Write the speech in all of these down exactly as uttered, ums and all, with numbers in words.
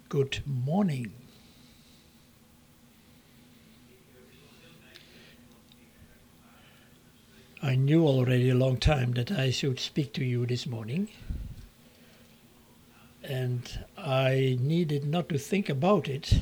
Good morning. I knew already a long time that I should speak to you this morning, and I needed not to think about it.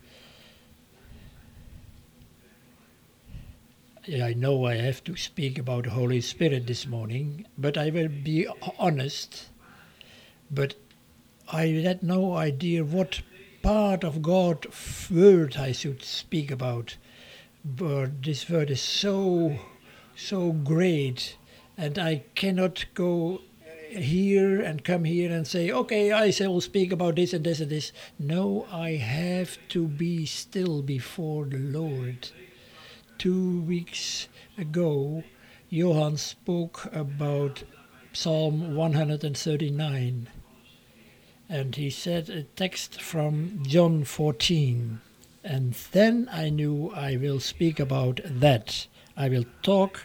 I know I have to speak about the Holy Spirit this morning, but I will be honest, but I had no idea what part of God's word I should speak about. But this word is so, so great, and I cannot go here and come here and say, okay, I will speak about this and this and this. No, I have to be still before the Lord. Two weeks ago, Johan spoke about Psalm one hundred thirty-nine. And he said a text from John fourteen. And then I knew I will speak about that. I will talk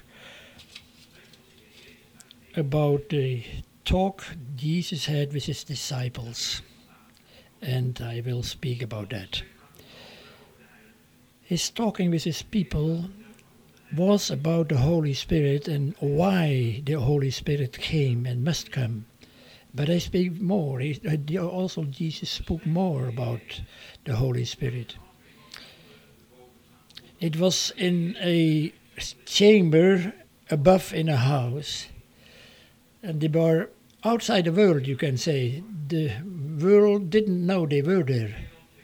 about the talk Jesus had with his disciples. And I will speak about that. His talking with his people was about the Holy Spirit and why the Holy Spirit came and must come. But I speak more. He, also, Jesus spoke more about the Holy Spirit. It was in a chamber above in a house, and they were outside the world, you can say. The world didn't know they were there.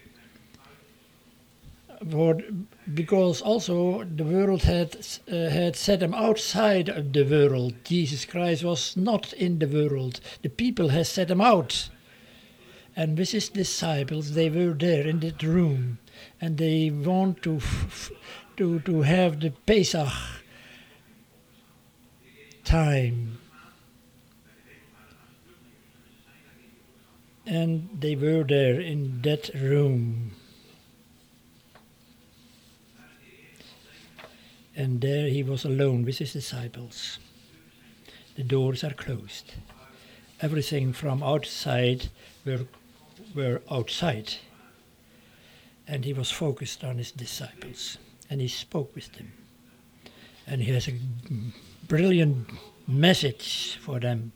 For, because also the world had uh, had set them outside of the world. Jesus Christ was not in the world. The people had set him out. And with his disciples, they were there in that room. And they want to f- to to have the Pesach time. And they were there in that room. And there he was alone with his disciples. The doors are closed. Everything from outside were, were outside. And he was focused on his disciples. And he spoke with them. And he has a brilliant message for them.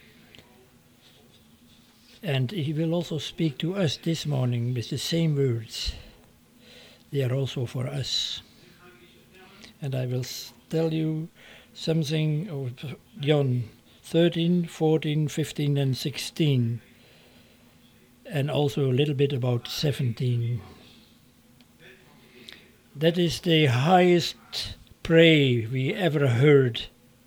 And he will also speak to us this morning with the same words. They are also for us. And I will tell you something of John thirteen, fourteen, fifteen and sixteen. And also a little bit about seventeen. That is the highest prayer we ever heard.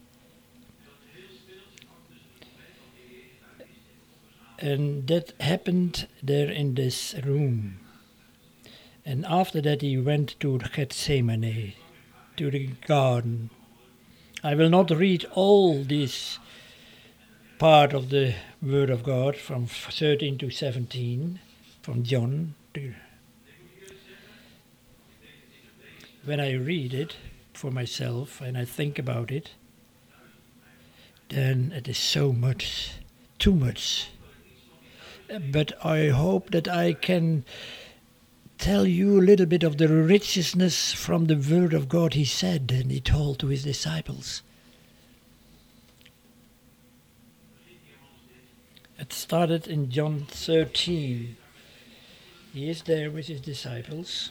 And that happened there in this room. And after that he went to Gethsemane, to the garden. I will not read all this part of the Word of God from thirteen to seventeen, from John. To when I read it for myself and I think about it, then it is so much, too much. But I hope that I can tell you a little bit of the richness from the word of God he said and he told to his disciples. It started in John thirteen. He is there with his disciples.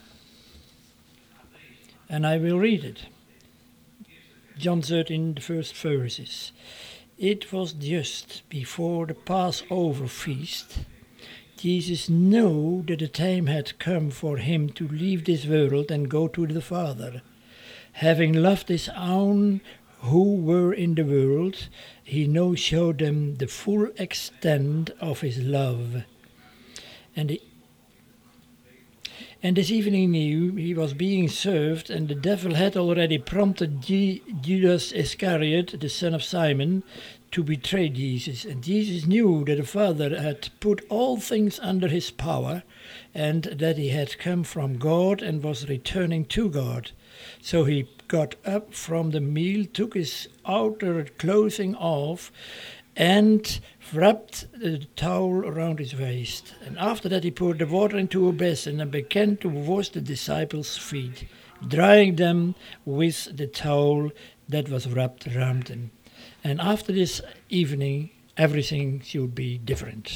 And I will read it. John thirteen, the first verses. It was just before the Passover feast. Jesus knew that the time had come for him to leave this world and go to the Father. Having loved his own who were in the world, he now showed them the full extent of his love. And, the, and this evening he, he was being served, and the devil had already prompted G, Judas Iscariot, the son of Simon, to betray Jesus. And Jesus knew that the Father had put all things under his power, and that he had come from God and was returning to God. So he got up from the meal, took his outer clothing off, and wrapped the towel around his waist. And after that he poured the water into a basin and began to wash the disciples' feet, drying them with the towel that was wrapped around them. And after this evening, everything should be different.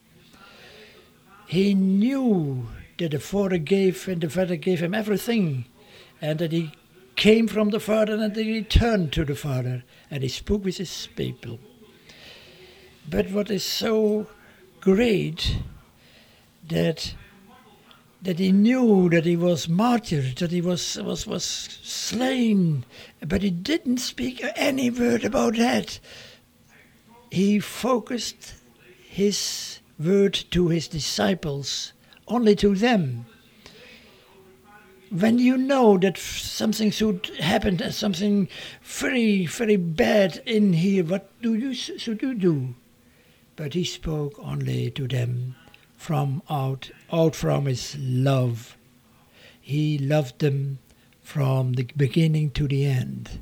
He knew that the Father gave, and the Father gave him everything, and that he came from the Father and that he returned to the Father, and he spoke with his people. But what is so great, that that he knew that he was martyred, that he was, was, was slain, but he didn't speak any word about that. He focused his word to his disciples, only to them. When you know that something should happen, something very, very bad in here, what do you should you do? But he spoke only to them from out, out from his love. He loved them from the beginning to the end.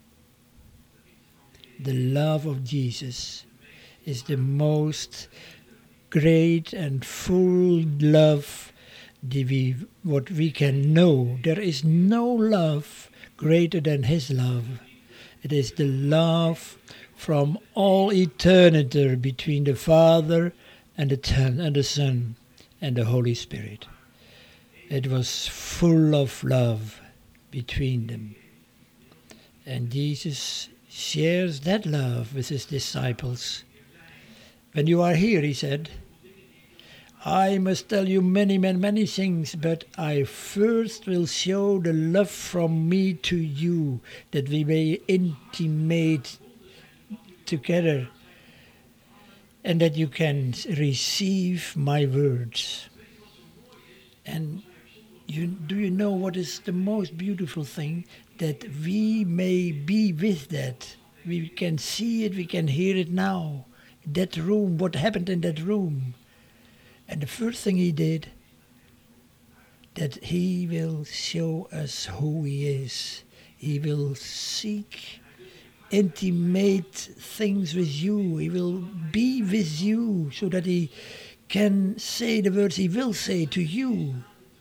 The love of Jesus is the most great and full love that we, what we can know. There is no love greater than his love. It is the love from all eternity between the Father and the, ten, and the Son and the Holy Spirit. It was full of love between them. And Jesus shares that love with his disciples. When you are here, he said, I must tell you many, many, many things, but I first will show the love from me to you, that we may intimate together, and that you can receive my words. And you, do you know what is the most beautiful thing? That we may be with that. We can see it, we can hear it now. That room, what happened in that room. And the first thing he did, that he will show us who he is. He will seek intimate things with you. He will be with you so that he can say the words he will say to you.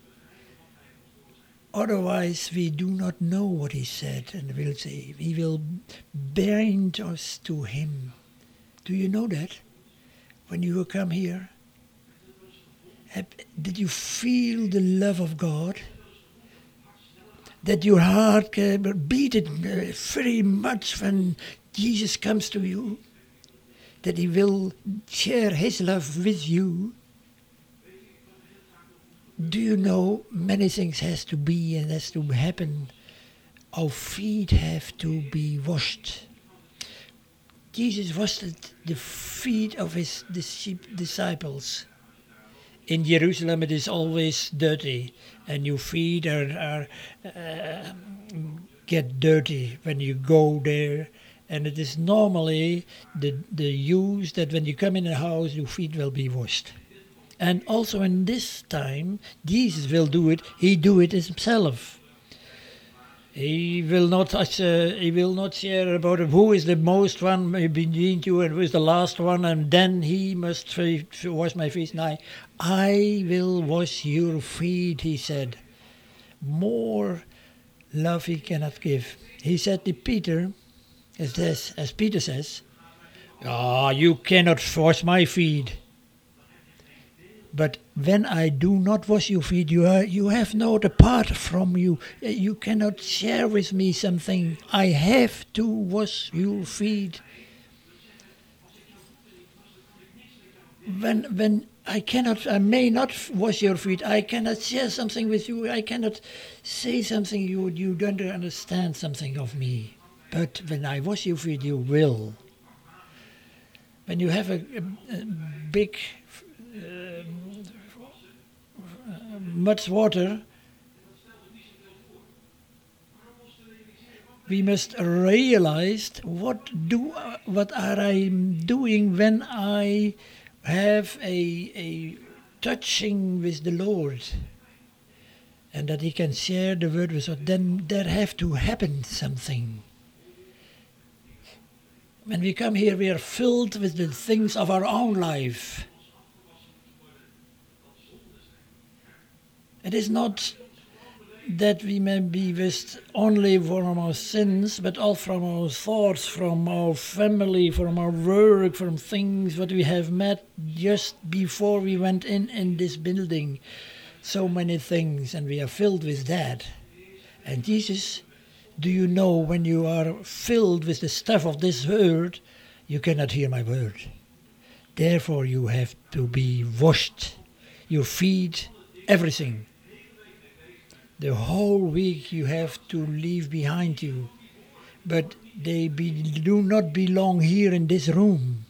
Otherwise, we do not know what he said and will say. He will bind us to him. Do you know that? When you come here, did you feel the love of God? That your heart can beat it very much when Jesus comes to you? That he will share his love with you? Do you know many things has to be and has to happen? Our feet have to be washed. Jesus washed the feet of his disciples. In Jerusalem it is always dirty, and your feet are, are uh, get dirty when you go there. And it is normally the, the use that when you come in a house, your feet will be washed. And also in this time, Jesus will do it. He do it himself. He will not. Uh, he will not share about who is the most one between you and who is the last one, and then he must wash my feet. No, I will wash your feet. He said. More love he cannot give. He said to Peter, as this, as Peter says, "Ah, oh, you cannot wash my feet." But when I do not wash your feet, you are, you have no part from you. You cannot share with me something. I have to wash your feet. When when I cannot, I may not wash your feet. I cannot share something with you. I cannot say something you you don't understand something of me. But when I wash your feet, you will. When you have a, a, a big Uh, much water, we must realize what do what are I doing when I have a a touching with the Lord, and that he can share the word with us. Then there have to happen something. when we come here, we are filled with the things of our own life. It is not that we may be with only from our sins, but all from our thoughts, from our family, from our work, from things that we have met just before we went in in this building. So many things, and we are filled with that. And Jesus, do you know, when you are filled with the stuff of this world, you cannot hear my word. Therefore you have to be washed, your feet, everything. The whole week you have to leave behind you. But they be, do not belong here in this room.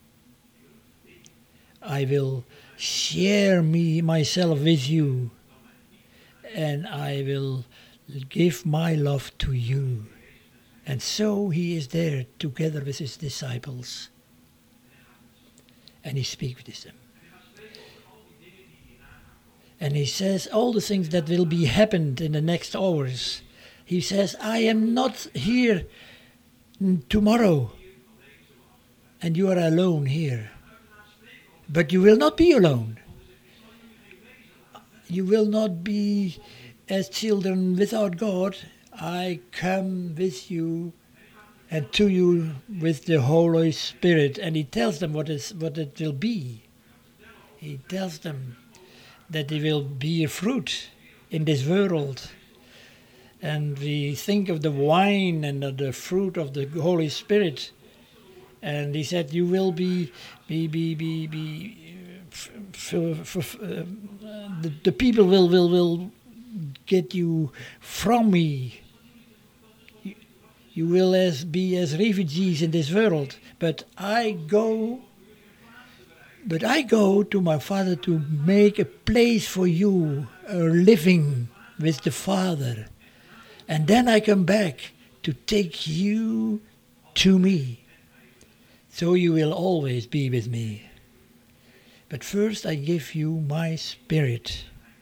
I will share me myself with you, and I will give my love to you. And so he is there together with his disciples. And he speaks with them. And he says all the things that will be happened in the next hours. He says, I am not here tomorrow. And you are alone here. But you will not be alone. You will not be as children without God. I come with you and to you with the Holy Spirit. And he tells them what is what it will be. He tells them that they will bear fruit in this world. And we think of the wine and of the fruit of the Holy Spirit. And he said, you will be, be, be, be, be f- f- f- uh, the, the people will, will, will get you from me. You, you will as be as refugees in this world. But I go But I go to my Father to make a place for you, a living with the Father. And then I come back to take you to me. So you will always be with me. But first I give you my Spirit.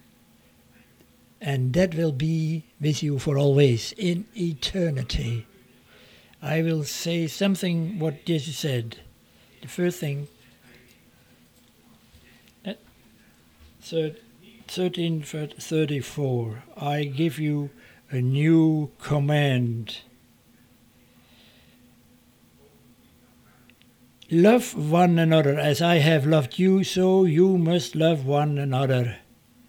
And that will be with you for always, in eternity. I will say something what Jesus said. The first thing, thirteen thirty-four, I give you a new command. Love one another as I have loved you, so you must love one another.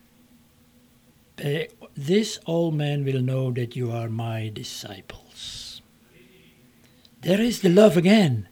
By this all men will know that you are my disciples. There is the love again.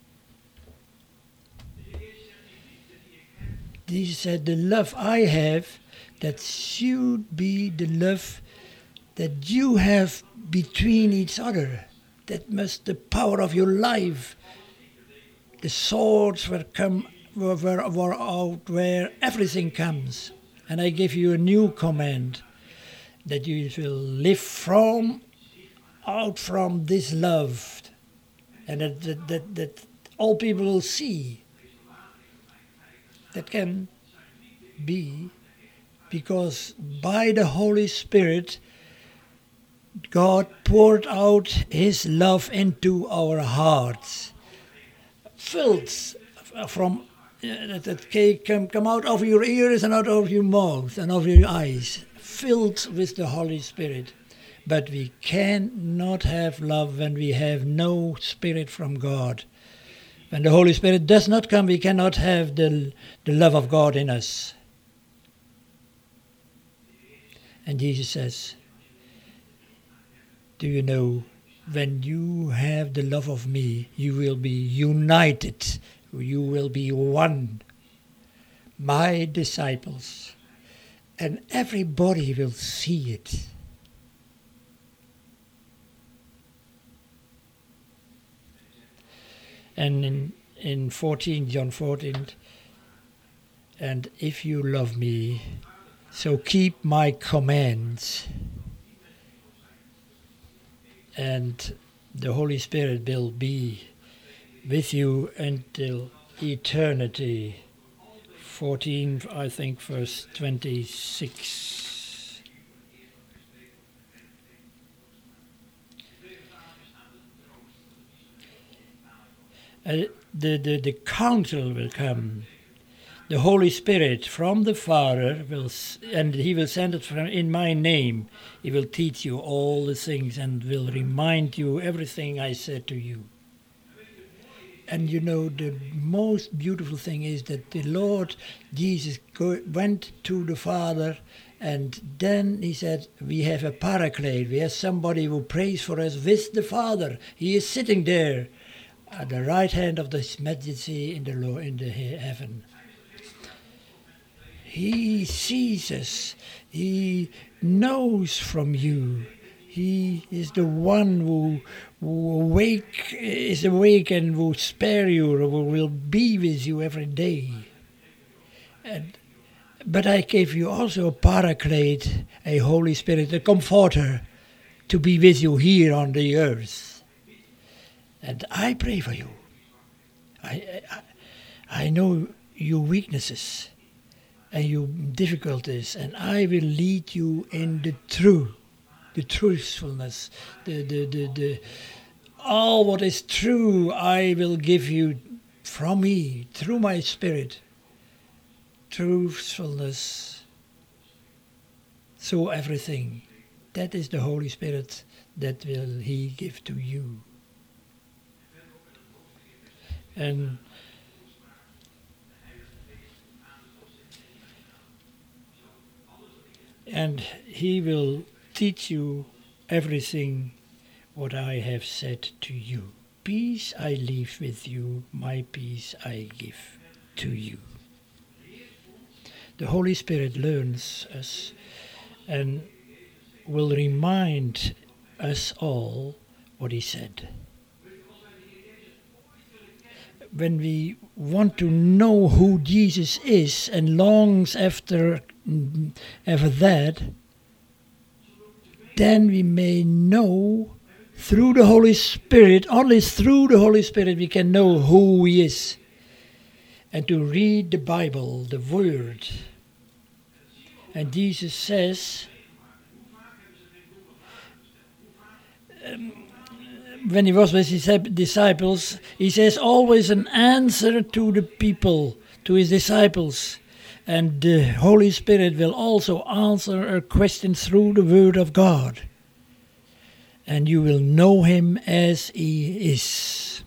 Jesus said, the love I have, that should be the love that you have between each other. That must the power of your life. The swords were come were, were, were out where everything comes. And I give you a new command, that you will live from, out from this love. And that, that, that, that all people will see. That can be because by the Holy Spirit, God poured out his love into our hearts. Filled from, uh, that can come out of your ears and out of your mouth and of your eyes. Filled with the Holy Spirit. But we cannot have love when we have no Spirit from God. When the Holy Spirit does not come, we cannot have the, the love of God in us. And Jesus says, do you know, when you have the love of me, you will be united. You will be one. My disciples. And everybody will see it. And in, in fourteen, John fourteen, and if you love me, so keep my commands. And the Holy Spirit will be with you until eternity. fourteen, I think, verse twenty-six. uh, the, the, the counsel will come. The Holy Spirit from the Father will, s- and He will send it from in my name. He will teach you all the things and will remind you everything I said to you. And you know, the most beautiful thing is that the Lord Jesus go, went to the Father, and then He said, we have a paraclete, we have somebody who prays for us with the Father. He is sitting there at the right hand of His Majesty in the, Lord, in the he- heaven. He sees us. He knows from you. He is the one who, who awake, is awake and will spare you, or will be with you every day. And, but I gave you also a paraclete, a Holy Spirit, a comforter, to be with you here on the earth. And I pray for you. I, I, I know your weaknesses and your difficulties, and I will lead you in the truth, the truthfulness, the, the, the, the all what is true I will give you from me, through my Spirit, truthfulness, so everything. That is the Holy Spirit that will He give to you. And and He will teach you everything what I have said to you. Peace I leave with you, my peace I give to you. The Holy Spirit learns us and will remind us all what He said. When we want to know who Jesus is and longs after, after that, then we may know through the Holy Spirit, only through the Holy Spirit we can know who He is. And to read the Bible, the Word. And Jesus says, um, when He was with His disciples, He says always an answer to the people, to His disciples. And the Holy Spirit will also answer a question through the Word of God. And you will know Him as He is.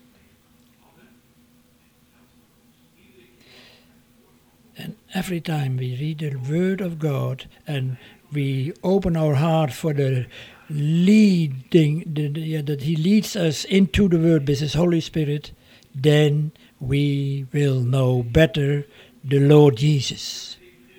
And every time we read the Word of God and we open our heart for the leading, the, the, yeah, that He leads us into the Word with His Holy Spirit, then we will know better the Lord Jesus.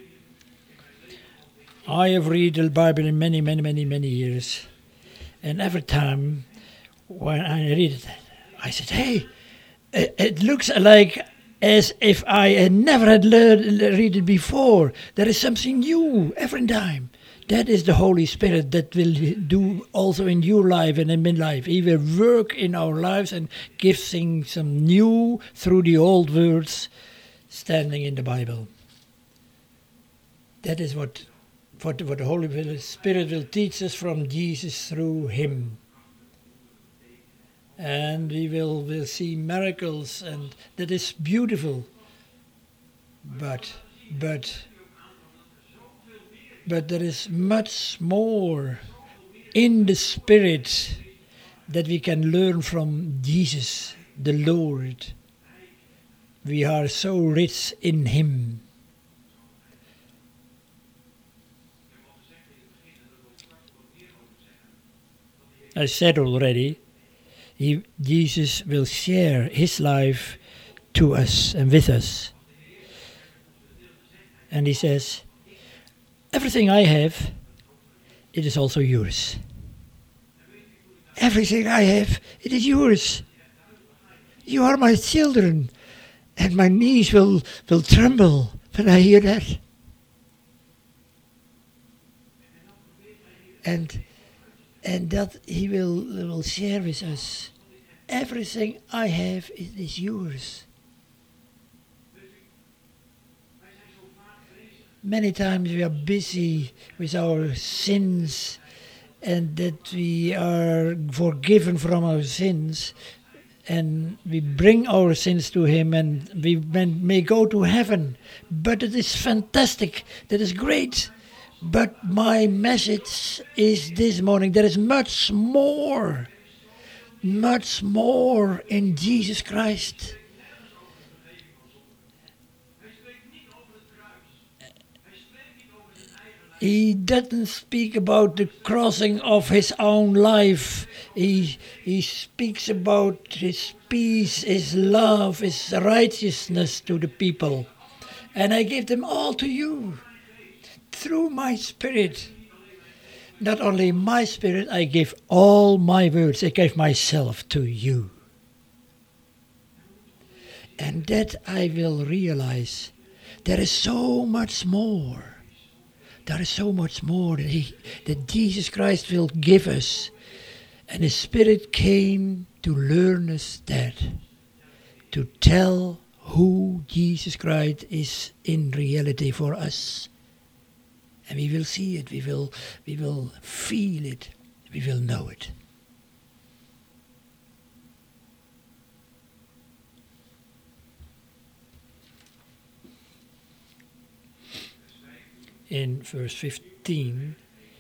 I have read the Bible in many, many, many, many years. And every time when I read it, I said, hey, it, it looks like as if I had never had learned, read it before. There is something new every time. That is the Holy Spirit that will do also in your life and in my life. He will work in our lives and give things some new through the old words standing in the Bible. That is what, what, what the Holy Spirit will teach us from Jesus through Him. And we will, will see miracles, and that is beautiful. But, but, but there is much more in the Spirit that we can learn from Jesus, the Lord. We are so rich in Him. I said already, He, Jesus will share His life to us and with us. And He says, everything I have, it is also yours. Everything I have, it is yours. You are my children. And my knees will, will tremble when I hear that. And and that He will, will share with us. Everything I have is, is yours. Many times we are busy with our sins and that we are forgiven from our sins and we bring our sins to him, and we may go to heaven. But it is fantastic. That is great. But my message is this morning, there is much more, much more in Jesus Christ. He doesn't speak about the crossing of his own life. He, he speaks about his peace, his love, his righteousness to the people. And I give them all to you through my Spirit. Not only my Spirit, I give all my words. I give myself to you. And that I will realize there is so much more. There is so much more that, he, that Jesus Christ will give us. And His Spirit came to learn us that. To tell who Jesus Christ is in reality for us. And we will see it, we will, we will feel it, we will know it. In verse fifteen,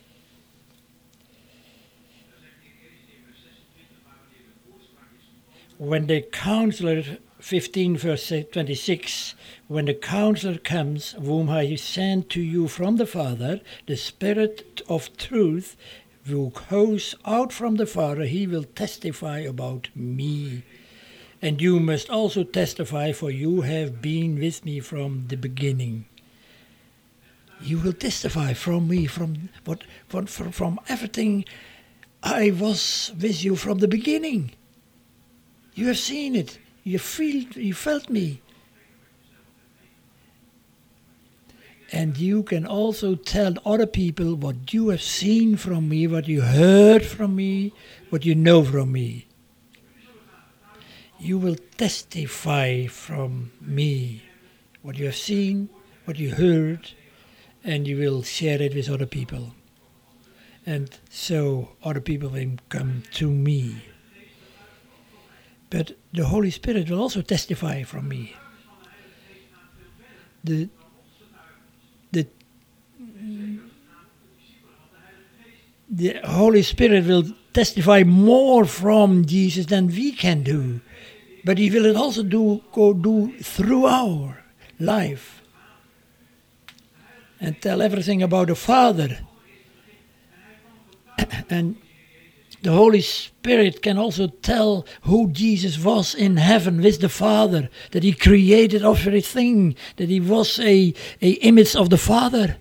when the counselor, fifteen verse twenty-six, when the counselor comes, whom I send to you from the Father, the Spirit of truth, who goes out from the Father, he will testify about me. And you must also testify, for you have been with me from the beginning. You will testify from me, from what, from, from everything. I was with you from the beginning. You have seen it. You feel, you felt me. And you can also tell other people what you have seen from me, what you heard from me, what you know from me. You will testify from me what you have seen, what you heard, and you will share it with other people. And so other people will come to me. But the Holy Spirit will also testify from me. The, the, the Holy Spirit will testify more from Jesus than we can do. But He will also do go do through our life. And tell everything about the Father. And the Holy Spirit can also tell who Jesus was in heaven with the Father, that He created everything, that He was a, a image of the Father.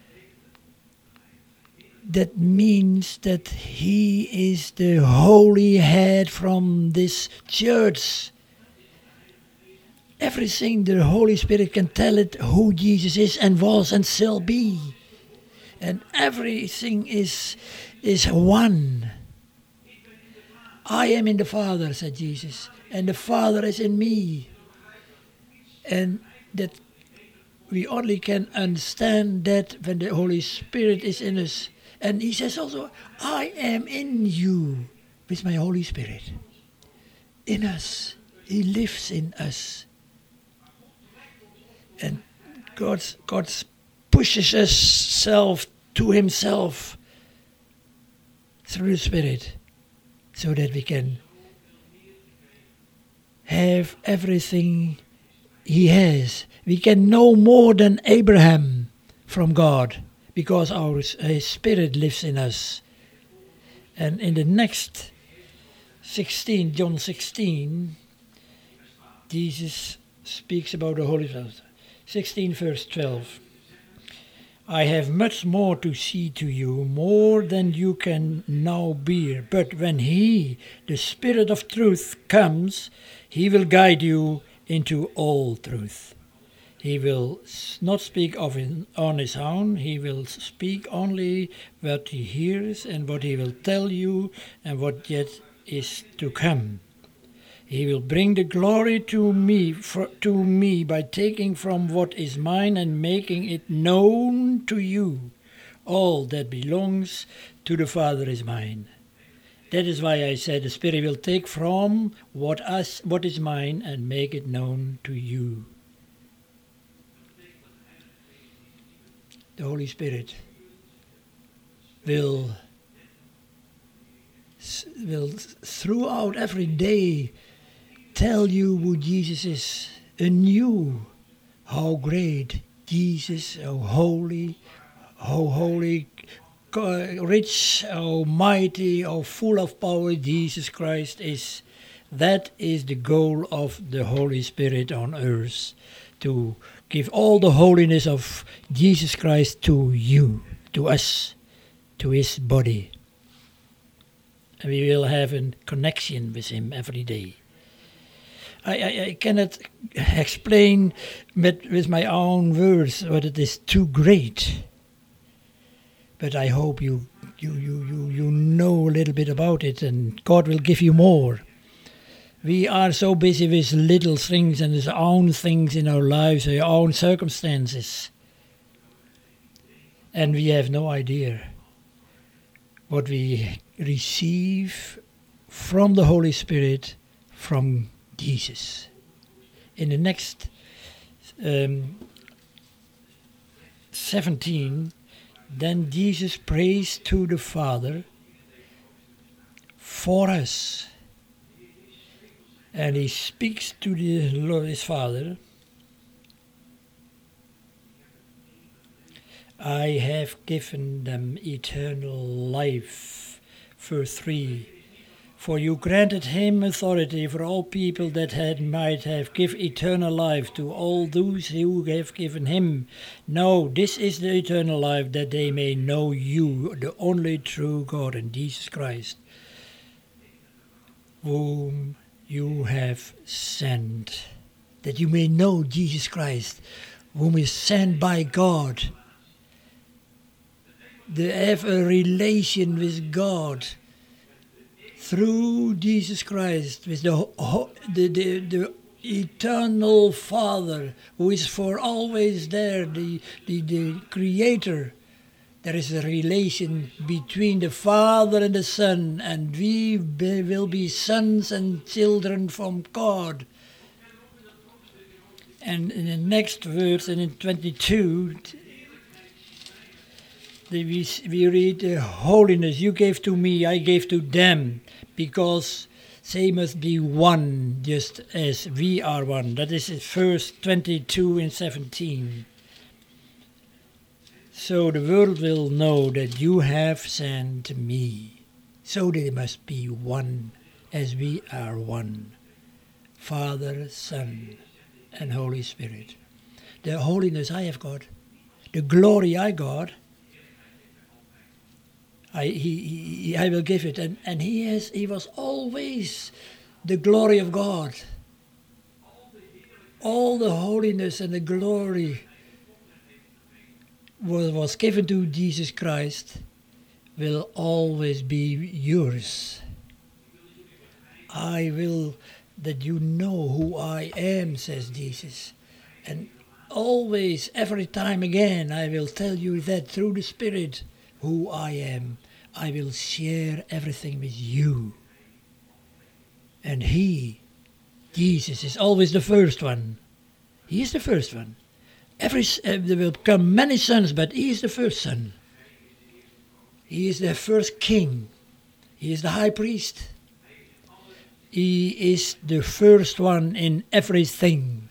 That means that He is the holy head from this church. Everything the Holy Spirit can tell it who Jesus is and was and shall be. And everything is, is one. I am in the Father, said Jesus, and the Father is in me. And that we only can understand that when the Holy Spirit is in us. And He says also, I am in you with my Holy Spirit. In us. He lives in us. And God, God pushes Himself to Himself through the Spirit so that we can have everything He has. We can know more than Abraham from God because our His Spirit lives in us. And in the next sixteen, John sixteen, Jesus speaks about the Holy Spirit. sixteen verse twelve. I have much more to say to you, more than you can now bear. But when He, the Spirit of truth, comes, He will guide you into all truth. He will not speak of it on His own. He will speak only what He hears and what He will tell you and what yet is to come. He will bring the glory to me for, to me by taking from what is mine and making it known to you. All that belongs to the Father is mine. That is why I said the Spirit will take from what us, what is mine, and make it known to you. The Holy Spirit will, will throughout every day tell you who Jesus is anew, how great Jesus, how holy, how holy, rich, how mighty, how full of power Jesus Christ is. That is the goal of the Holy Spirit on earth, to give all the holiness of Jesus Christ to you, to us, to his body. And we will have a connection with him every day. I, I, I cannot explain with, with my own words what it is too great. But I hope you, you, you, you, you know a little bit about it, and God will give you more. We are so busy with little things and with our own things in our lives, our own circumstances. And we have no idea what we receive from the Holy Spirit, from Jesus. In the next um, seventeen, then Jesus prays to the Father for us. And he speaks to the Lord, his Father. I have given them eternal life. Verse three. For you granted him authority for all people that had might have give eternal life to all those who have given him. No, this is the eternal life, that they may know you, the only true God, and Jesus Christ, whom you have sent. That you may know Jesus Christ, whom is sent by God. To have a relation with God through Jesus Christ, with the, the, the, the eternal Father, who is for always there, the, the, the Creator. There is a relation between the Father and the Son, and we be, will be sons and children from God. And in the next verse, and in twenty-two, we, we read, uh, holiness you gave to me, I gave to them, because they must be one, just as we are one. That is verse twenty-two and seventeen. So the world will know that you have sent me. So they must be one, as we are one. Father, Son, and Holy Spirit. The holiness I have got, the glory I got, I, he, he, I will give it. And, and he, has, he was always the glory of God. All the holiness and the glory was, was given to Jesus Christ will always be yours. I will that you know who I am, says Jesus. And always, every time again, I will tell you that through the Spirit, who I am. I will share everything with you. And he, Jesus, is always the first one. He is the first one. Every uh, there will come many sons, but he is the first son. He is the first king. He is the high priest. He is the first one in everything.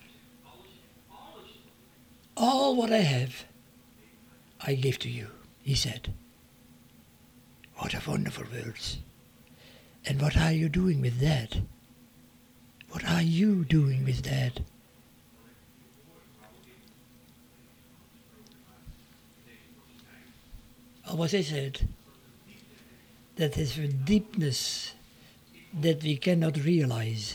All what I have, I give to you, he said. What a wonderful words. And what are you doing with that? What are you doing with that? As I said, that is a deepness that we cannot realize.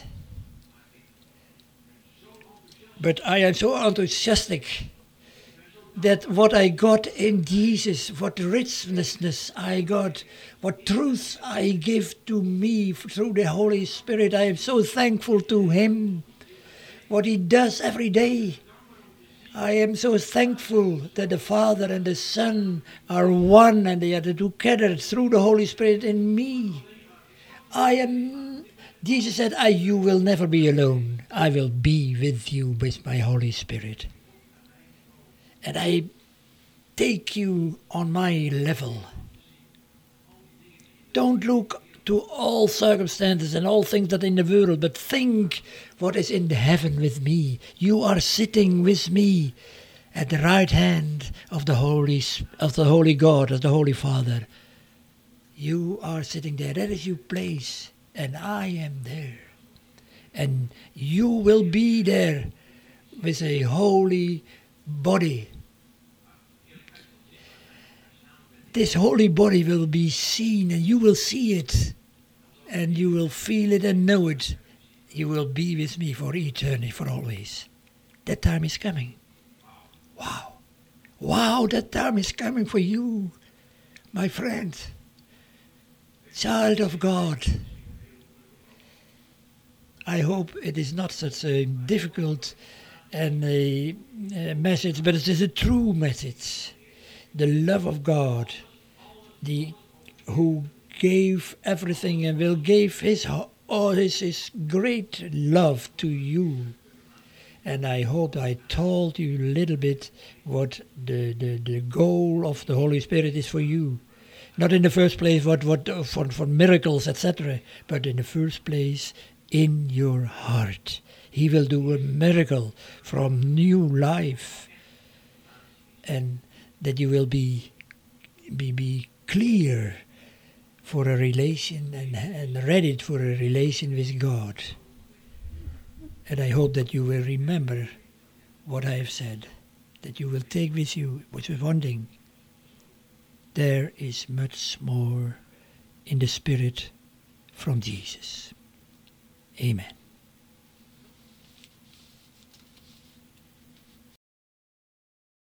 But I am so enthusiastic that what I got in Jesus, what richness I got, what truth I give to me through the Holy Spirit, I am so thankful to him, what he does every day. I am so thankful that the Father and the Son are one, and they are together through the Holy Spirit in me. I am, Jesus said, I, you will never be alone. I will be with you with my Holy Spirit. And I take you on my level. Don't look to all circumstances and all things that are in the world, but think what is in the heaven with me. You are sitting with me at the right hand of the Holy of the Holy God, of the Holy Father. You are sitting there. That is your place, and I am there. And you will be there with a holy body. This holy body will be seen, and you will see it, and you will feel it and know it. You will be with me for eternity, for always. That time is coming. Wow. Wow, that time is coming for you, my friend, child of God. I hope it is not such a difficult and a, a message, but it is a true message. The love of God, the who gave everything and will give his, oh, his, his great love to you. And I hope I told you a little bit what the, the, the goal of the Holy Spirit is for you. Not in the first place what, what for, for miracles, et cetera, but in the first place in your heart. He will do a miracle from new life. And that you will be be, be clear for a relation and, and ready for a relation with God. And I hope that you will remember what I have said, that you will take with you, with one thing. There is much more in the Spirit from Jesus. Amen.